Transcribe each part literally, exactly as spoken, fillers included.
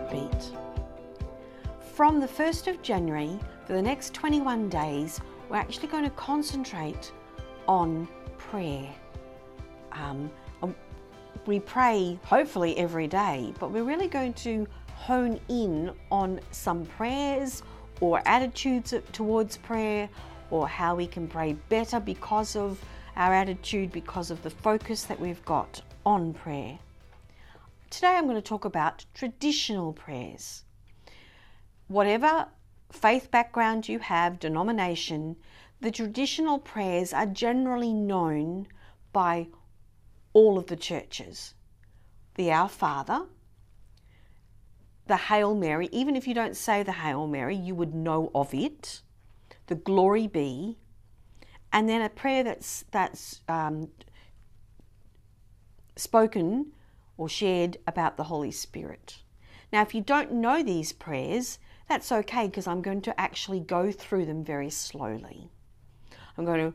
Heartbeat. From the first of January, for the next twenty-one days, we're actually going to concentrate on prayer. Um, we pray hopefully every day, but we're really going to hone in on some prayers or attitudes towards prayer, or how we can pray better because of our attitude, because of the focus that we've got on prayer. Today I'm going to talk about traditional prayers. Whatever faith background you have, denomination, the traditional prayers are generally known by all of the churches. The Our Father, the Hail Mary, even if you don't say the Hail Mary, you would know of it, the Glory Be, and then a prayer that's, that's um, spoken or shared about the Holy Spirit. Now, if you don't know these prayers, that's okay, because I'm going to actually go through them very slowly. I'm going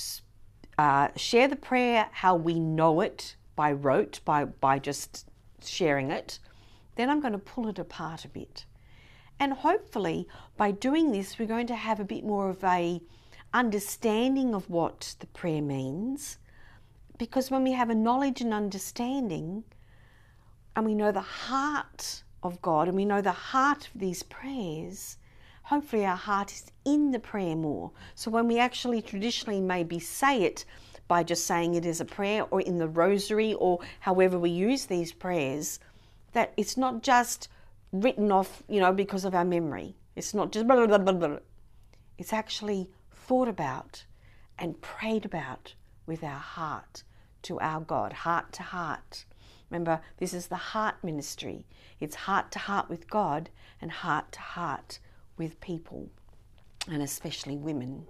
to uh, share the prayer how we know it by rote, by, by just sharing it. Then I'm going to pull it apart a bit. And hopefully by doing this, we're going to have a bit more of a understanding of what the prayer means. Because when we have a knowledge and understanding, and we know the heart of God, and we know the heart of these prayers, hopefully our heart is in the prayer more. So when we actually traditionally maybe say it by just saying it as a prayer, or in the rosary, or however we use these prayers, that it's not just written off, you know, because of our memory. It's not just blah, blah, blah, blah. It's actually thought about and prayed about with our heart to our God, heart to heart. Remember, this is the heart ministry. It's heart to heart with God and heart to heart with people, and especially women.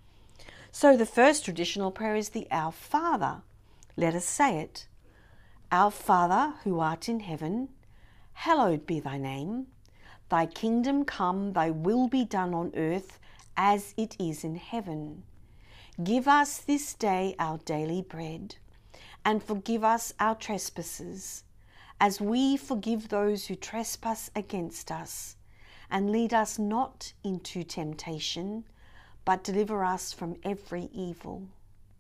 So the first traditional prayer is the Our Father. Let us say it. Our Father, who art in heaven, hallowed be thy name. Thy kingdom come, thy will be done on earth as it is in heaven. Give us this day our daily bread, and forgive us our trespasses, as we forgive those who trespass against us. And lead us not into temptation, but deliver us from every evil.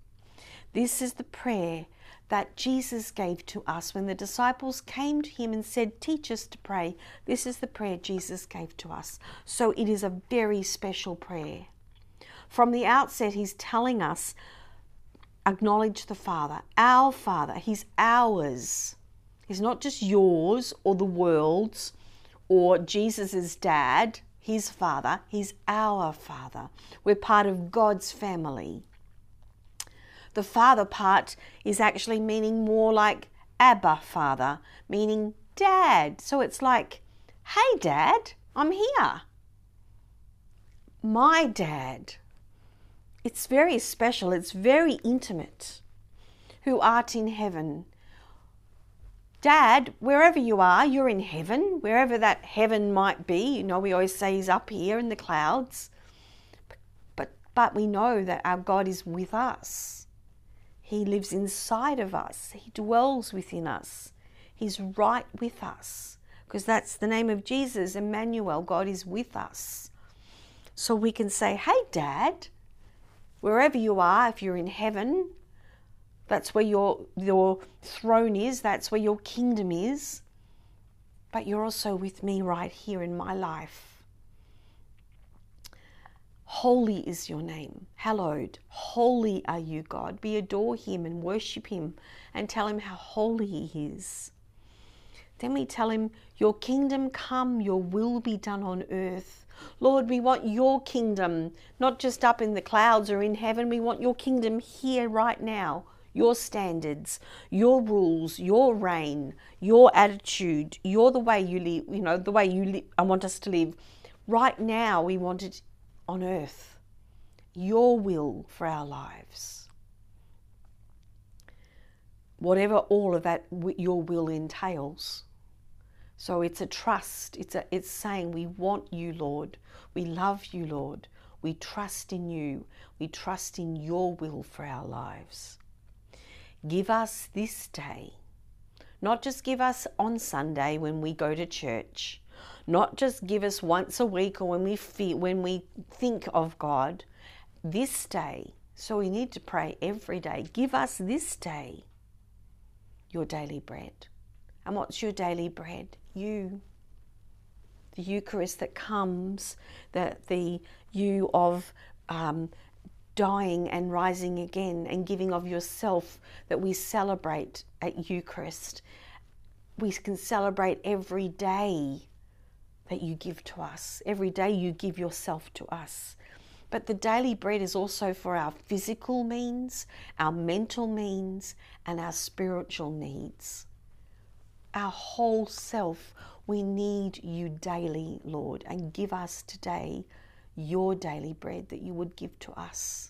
This is the prayer that Jesus gave to us when the disciples came to him and said, teach us to pray. This is the prayer Jesus gave to us. So it is a very special prayer. From the outset, he's telling us, acknowledge the Father, our Father. He's ours. He's not just yours or the world's or Jesus's dad, his father. He's our Father. We're part of God's family. The Father part is actually meaning more like Abba, Father, meaning Dad. So it's like, hey Dad, I'm here. My Dad. It's very special. It's very intimate. Who art in heaven. Dad, wherever you are, you're in heaven, wherever that heaven might be. You know, we always say he's up here in the clouds. But, but, but we know that our God is with us. He lives inside of us. He dwells within us. He's right with us. Because that's the name of Jesus, Emmanuel. God is with us. So we can say, hey Dad, wherever you are, if you're in heaven, that's where your, your throne is. That's where your kingdom is. But you're also with me right here in my life. Holy is your name. Hallowed. Holy are you, God. We adore him and worship him and tell him how holy he is. Then we tell him, your kingdom come, your will be done on earth. Lord, we want your kingdom, not just up in the clouds or in heaven. We want your kingdom here right now. Your standards, your rules, your reign, your attitude, you're the way you live, you know, the way you live, I want us to live. Right now, we want it on earth. Your will for our lives. Whatever all of that, your will entails. So it's a trust. It's a, it's saying we want you, Lord. We love you, Lord. We trust in you. We trust in your will for our lives. Give us this day. Not just give us on Sunday when we go to church Not just give us once a week or when we feel, when we think of God, this day. So we need to pray every day. Give us this day your daily bread. And what's your daily bread? You. The Eucharist that comes, the, the you of um, dying and rising again and giving of yourself that we celebrate at Eucharist. We can celebrate every day that you give to us. Every day you give yourself to us. But the daily bread is also for our physical needs, our mental needs, and our spiritual needs. Our whole self, we need you daily, Lord, and give us today your daily bread that you would give to us.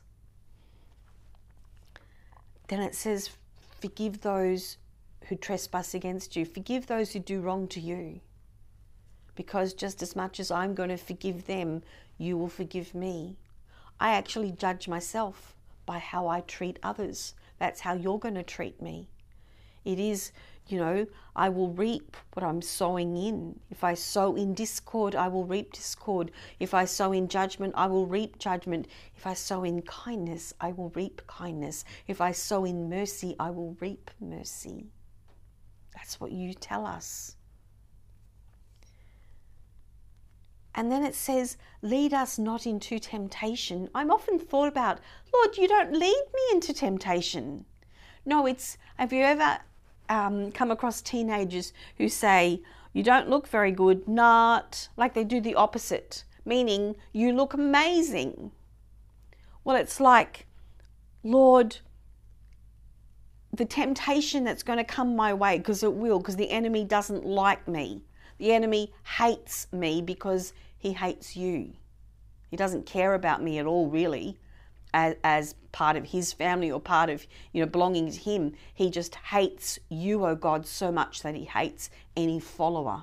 Then it says, forgive those who trespass against you. Forgive those who do wrong to you. Because just as much as I'm going to forgive them, you will forgive me. I actually judge myself by how I treat others. That's how you're going to treat me. It is, you know, I will reap what I'm sowing in. If I sow in discord, I will reap discord. If I sow in judgment, I will reap judgment. If I sow in kindness, I will reap kindness. If I sow in mercy, I will reap mercy. That's what you tell us. And then it says, lead us not into temptation. I'm often thought about, Lord, you don't lead me into temptation. No, it's, have you ever um, come across teenagers who say, you don't look very good, not, like they do the opposite, meaning you look amazing. Well, it's like, Lord, the temptation that's going to come my way, because it will, because the enemy doesn't like me. The enemy hates me because he hates you. He doesn't care about me at all, really, as, as part of his family or part of, you know, belonging to him. He just hates you, oh God, so much that he hates any follower.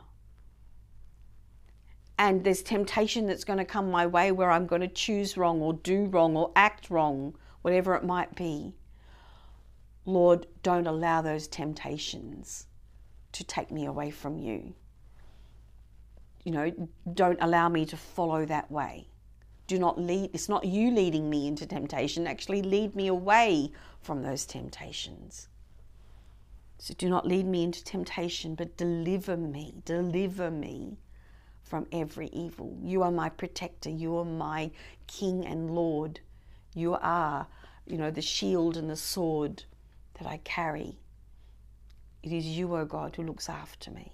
And there's temptation that's going to come my way where I'm going to choose wrong or do wrong or act wrong, whatever it might be. Lord, don't allow those temptations to take me away from you. You know, don't allow me to follow that way. Do not lead, it's not you leading me into temptation, actually lead me away from those temptations. So do not lead me into temptation, but deliver me, deliver me from every evil. You are my protector, you are my King and Lord. You are, you know, the shield and the sword that I carry. It is you, O God, who looks after me.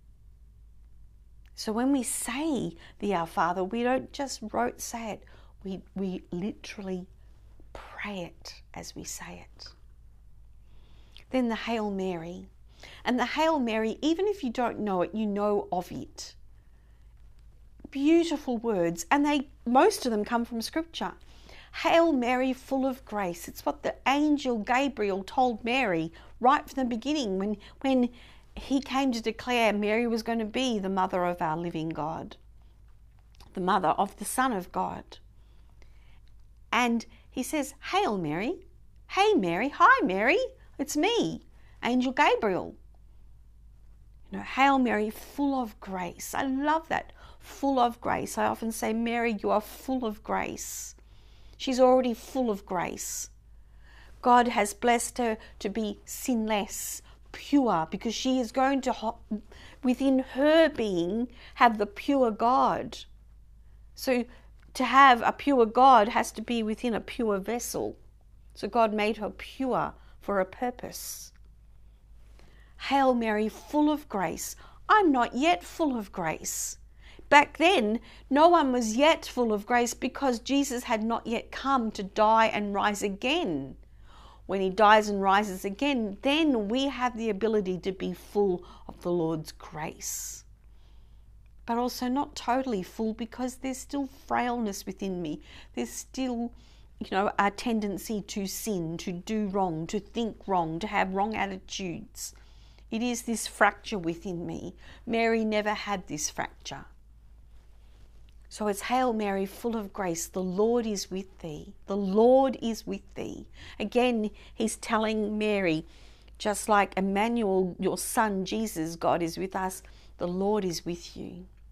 So when we say the Our Father, we don't just rote say it. We, we literally pray it as we say it. Then the Hail Mary. And the Hail Mary, even if you don't know it, you know of it. Beautiful words, and they most of them come from Scripture. Hail Mary, full of grace. It's what the angel Gabriel told Mary right from the beginning when, when he came to declare Mary was going to be the mother of our living God, the mother of the Son of God. And he says, Hail Mary, hey Mary, hi Mary, it's me, Angel Gabriel. You know, Hail Mary, full of grace. I love that, full of grace. I often say, Mary, you are full of grace. She's already full of grace. God has blessed her to be sinless, pure, because she is going to, within her being, have the pure God. So to have a pure God has to be within a pure vessel. So God made her pure for a purpose. Hail Mary, full of grace. I'm not yet full of grace. Back then, no one was yet full of grace because Jesus had not yet come to die and rise again. When he dies and rises again, then we have the ability to be full of the Lord's grace. But also not totally full, because there's still frailness within me. There's still, you know, a tendency to sin, to do wrong, to think wrong, to have wrong attitudes. It is this fracture within me. Mary never had this fracture. So it's Hail Mary, full of grace, the Lord is with thee. The Lord is with thee. Again, he's telling Mary, just like Emmanuel, your son Jesus, God is with us, the Lord is with you.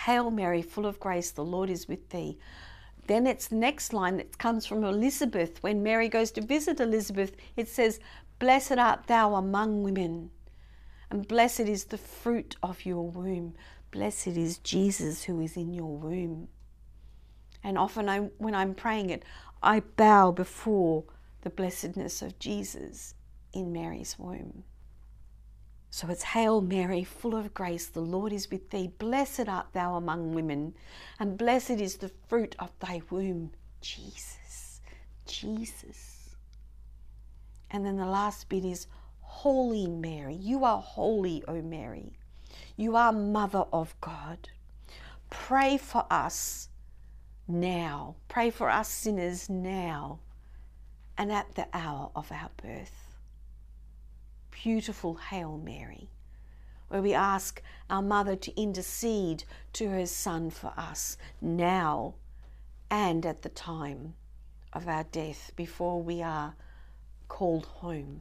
Hail Mary, full of grace, the Lord is with thee. Then it's the next line that comes from Elizabeth. When Mary goes to visit Elizabeth, it says, blessed art thou among women, and blessed is the fruit of your womb. Blessed is Jesus who is in your womb. And often I, when I'm praying it, I bow before the blessedness of Jesus in Mary's womb. So it's Hail Mary, full of grace, the Lord is with thee. Blessed art thou among women, and blessed is the fruit of thy womb, Jesus, Jesus. And then the last bit is Holy Mary. You are holy, O Mary. You are Mother of God. Pray for us now. Pray for us sinners now and at the hour of our birth. Beautiful Hail Mary, where we ask our mother to intercede to her Son for us now and at the time of our death, before we are called home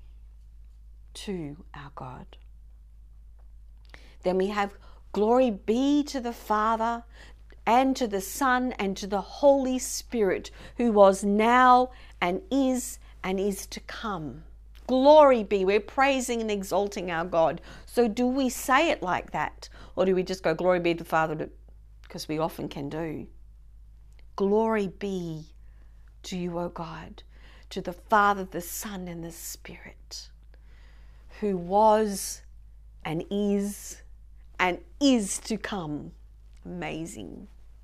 to our God. Then we have glory be to the Father and to the Son and to the Holy Spirit, who was now and is and is to come. Glory be. We're praising and exalting our God. So do we say it like that? Or do we just go, glory be to the Father, because we often can do. Glory be to you, O God, to the Father, the Son, and the Spirit, who was and is and is to come. Amazing.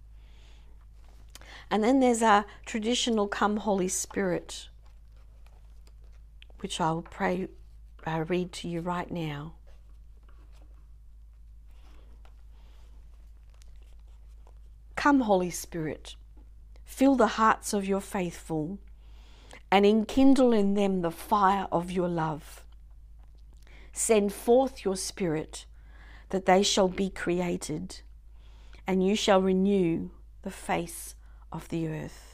And then there's our traditional Come Holy Spirit, which I'll pray, I read to you right now. Come, Holy Spirit, fill the hearts of your faithful and enkindle in them the fire of your love. Send forth your Spirit, that they shall be created, and you shall renew the face of the earth.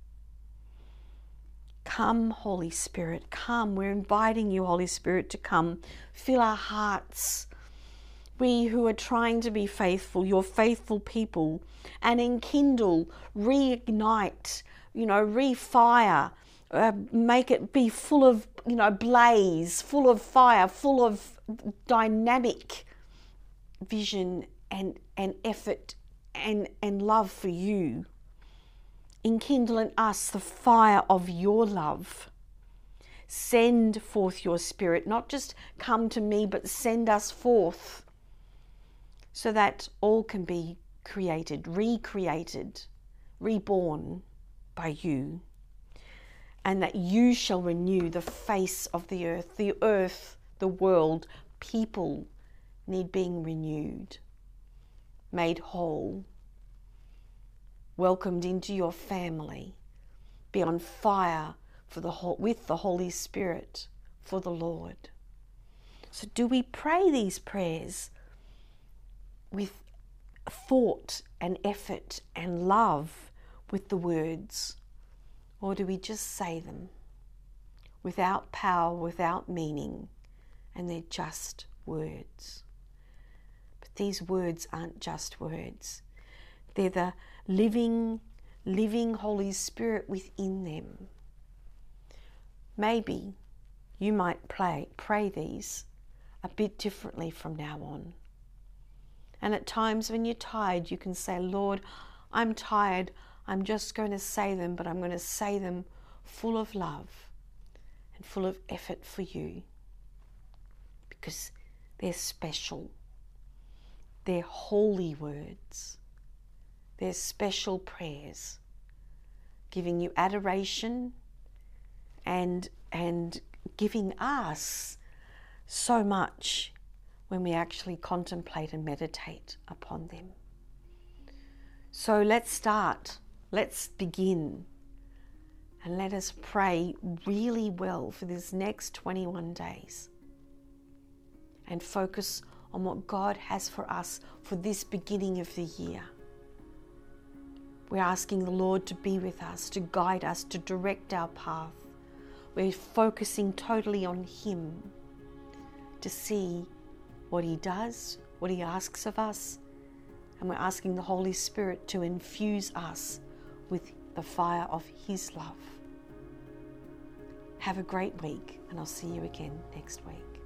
Come, Holy Spirit, come. We're inviting you, Holy Spirit, to come. Fill our hearts. We who are trying to be faithful, your faithful people, and enkindle, reignite, you know, refire, uh, make it be full of, you know, blaze, full of fire, full of dynamic vision and, and effort and, and love for you. Enkindle in us the fire of your love. Send forth your Spirit, not just come to me, but send us forth, so that all can be created, recreated, reborn by you, and that you shall renew the face of the earth. The earth, the world, people need being renewed, made whole, welcomed into your family, be on fire for the whole, with the Holy Spirit for the Lord. So do we pray these prayers with thought and effort and love with the words, or do we just say them without power, without meaning, and they're just words? But these words aren't just words. They're the living, living Holy Spirit within them. Maybe you might pray, pray these a bit differently from now on. And at times when you're tired, you can say, Lord, I'm tired. I'm just going to say them, but I'm going to say them full of love and full of effort for you, because they're special. They're holy words. They're special prayers, giving you adoration and, and giving us so much when we actually contemplate and meditate upon them. So let's start. Let's begin. And let us pray really well for this next twenty-one days. And focus on what God has for us for this beginning of the year. We're asking the Lord to be with us, to guide us, to direct our path. We're focusing totally on Him, to see what He does, what He asks of us, And we're asking the Holy Spirit to infuse us with the fire of His love. Have a great week, and I'll see you again next week.